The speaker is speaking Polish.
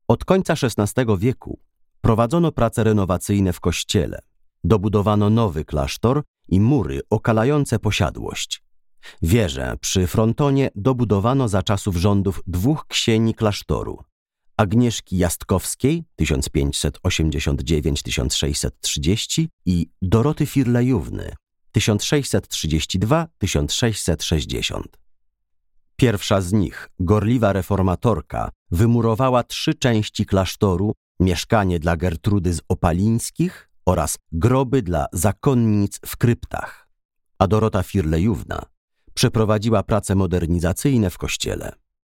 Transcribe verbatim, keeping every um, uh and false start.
Od końca szesnastego wieku prowadzono prace renowacyjne w kościele. Dobudowano nowy klasztor i mury okalające posiadłość. Wieżę przy frontonie dobudowano za czasów rządów dwóch ksieni klasztoru: Agnieszki Jastkowskiej tysiąc pięćset osiemdziesiąt dziewięć do tysiąc sześćset trzydzieści i Doroty Firlejówny tysiąc sześćset trzydzieści dwa do tysiąc sześćset sześćdziesiąt. Pierwsza z nich, gorliwa reformatorka, wymurowała trzy części klasztoru, mieszkanie dla Gertrudy z Opalińskich oraz groby dla zakonnic w kryptach, a Dorota Firlejówna przeprowadziła prace modernizacyjne w kościele.